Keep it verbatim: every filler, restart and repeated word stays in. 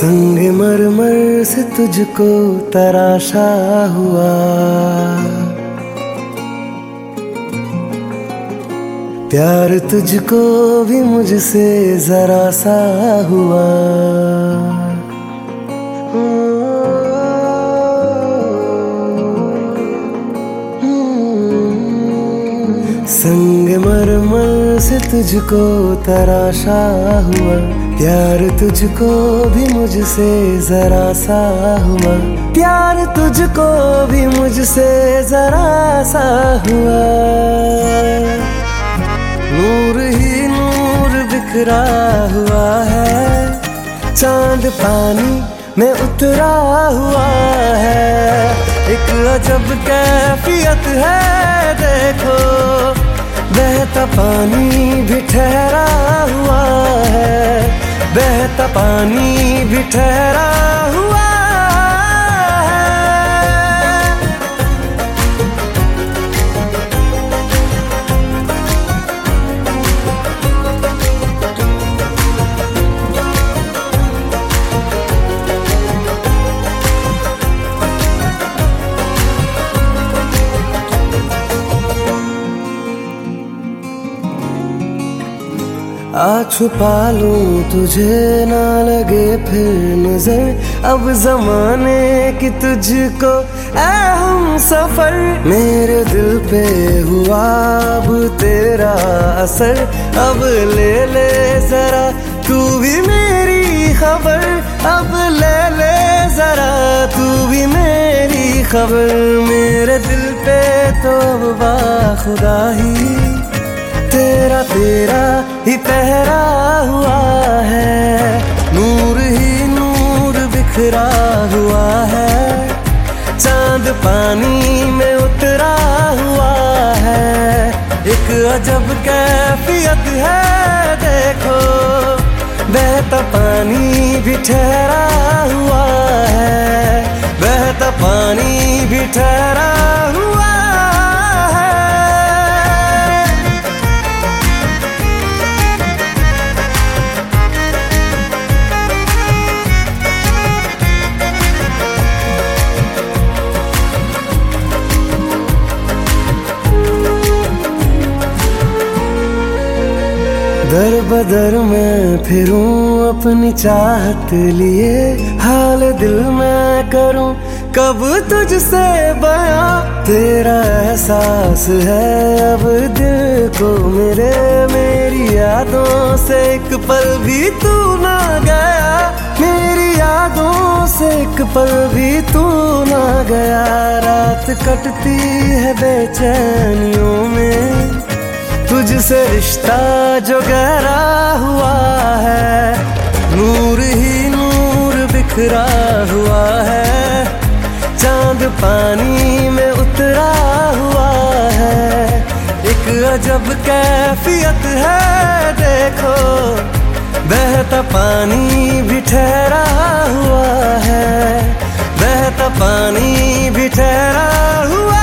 संगमरमर से तुझको तराशा हुआ, प्यार तुझको भी मुझसे जरा सा हुआ। संगमरमर से तुझको तराशा हुआ, प्यार तुझको भी मुझसे जरा सा हुआ, प्यार तुझको भी मुझसे जरा सा हुआ। नूर ही नूर बिखरा हुआ है, चांद पानी में उतरा हुआ है। एक अजब कैफियत है देखो, बहता पानी भी ठहरा हुआ है, बहता पानी भी ठहरा हुआ है। आ छुपा लूं तुझे ना लगे फिर नजर, अब जमाने की तुझको ऐ हम सफर। मेरे दिल पे हुआ अब तेरा असर, अब ले ले जरा तू भी मेरी खबर, अब ले ले जरा तू भी मेरी खबर। मेरे दिल पे तो बाखुदा ही तेरा तेरा ही पहरा हुआ है। नूर ही नूर बिखरा हुआ है, चांद पानी में उतरा हुआ है। एक अजब कैफियत है देखो, बहता पानी भी ठहरा हुआ है, बहता पानी भी ठहरा हुआ। दर बदर मैं फिरूं अपनी चाहत लिए, हाल दिल मैं करूं कब तुझसे बयां। तेरा एहसास है अब दिल को मेरे, मेरी यादों से एक पल भी तू ना गया, मेरी यादों से एक पल भी तू ना गया। रात कटती है बेचैनियों में, तुझसे रिश्ता जो गहरा हुआ है। नूर ही नूर बिखरा हुआ है, चांद पानी में उतरा हुआ है। एक अजब कैफियत है देखो, बहता पानी भी ठहरा हुआ है, बहता पानी भी ठहरा हुआ।